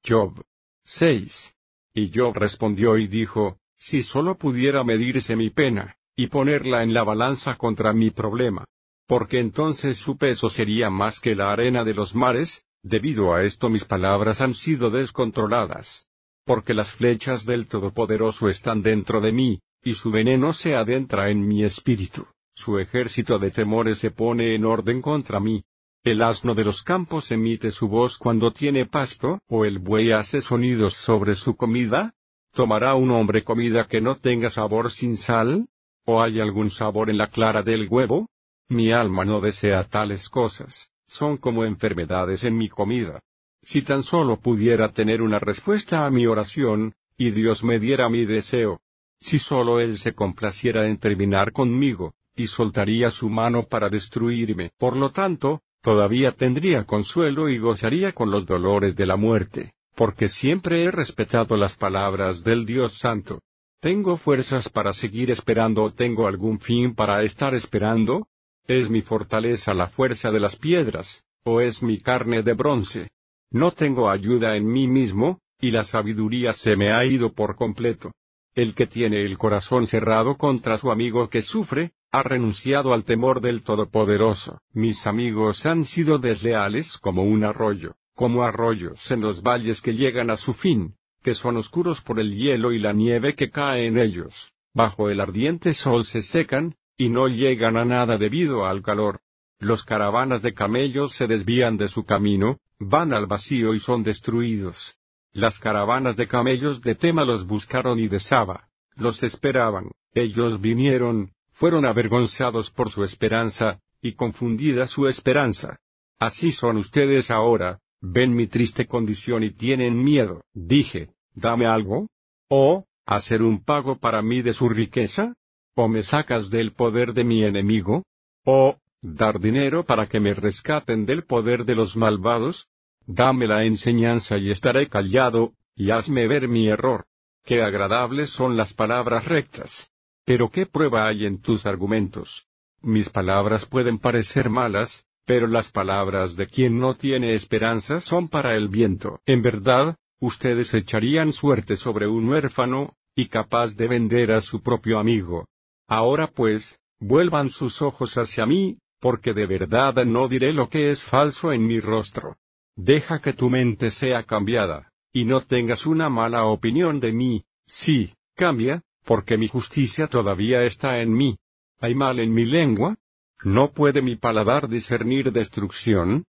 Job 6. Y Job respondió y dijo, si solo pudiera medirse mi pena, y ponerla en la balanza contra mi problema. Porque entonces su peso sería más que la arena de los mares, debido a esto mis palabras han sido descontroladas. Porque las flechas del Todopoderoso están dentro de mí, y su veneno se adentra en mi espíritu, su ejército de temores se pone en orden contra mí. El asno de los campos emite su voz cuando tiene pasto, o el buey hace sonidos sobre su comida. ¿Tomará un hombre comida que no tenga sabor sin sal? ¿O hay algún sabor en la clara del huevo? Mi alma no desea tales cosas, son como enfermedades en mi comida. Si tan solo pudiera tener una respuesta a mi oración, y Dios me diera mi deseo. Si solo Él se complaciera en terminar conmigo, y soltaría su mano para destruirme. Por lo tanto, todavía tendría consuelo y gozaría con los dolores de la muerte, porque siempre he respetado las palabras del Dios Santo. ¿Tengo fuerzas para seguir esperando o tengo algún fin para estar esperando? ¿Es mi fortaleza la fuerza de las piedras, o es mi carne de bronce? No tengo ayuda en mí mismo, y la sabiduría se me ha ido por completo. El que tiene el corazón cerrado contra su amigo que sufre, ha renunciado al temor del Todopoderoso. Mis amigos han sido desleales como un arroyo, como arroyos en los valles que llegan a su fin, que son oscuros por el hielo y la nieve que cae en ellos. Bajo el ardiente sol se secan, y no llegan a nada debido al calor. Los caravanas de camellos se desvían de su camino, van al vacío y son destruidos. Las caravanas de camellos de Tema los buscaron y de Saba, los esperaban, ellos vinieron, fueron avergonzados por su esperanza, y confundida su esperanza. Así son ustedes ahora, ven mi triste condición y tienen miedo. Dije, dame algo. ¿O, hacer un pago para mí de su riqueza? ¿O me sacas del poder de mi enemigo? ¿O, dar dinero para que me rescaten del poder de los malvados? Dame la enseñanza y estaré callado, y hazme ver mi error. Qué agradables son las palabras rectas. Pero qué prueba hay en tus argumentos. Mis palabras pueden parecer malas, pero las palabras de quien no tiene esperanza son para el viento. En verdad, ustedes echarían suerte sobre un huérfano, y capaz de vender a su propio amigo. Ahora pues, vuelvan sus ojos hacia mí, porque de verdad no diré lo que es falso en mi rostro. Deja que tu mente sea cambiada, y no tengas una mala opinión de mí. Sí, cambia, porque mi justicia todavía está en mí. ¿Hay mal en mi lengua? ¿No puede mi paladar discernir destrucción?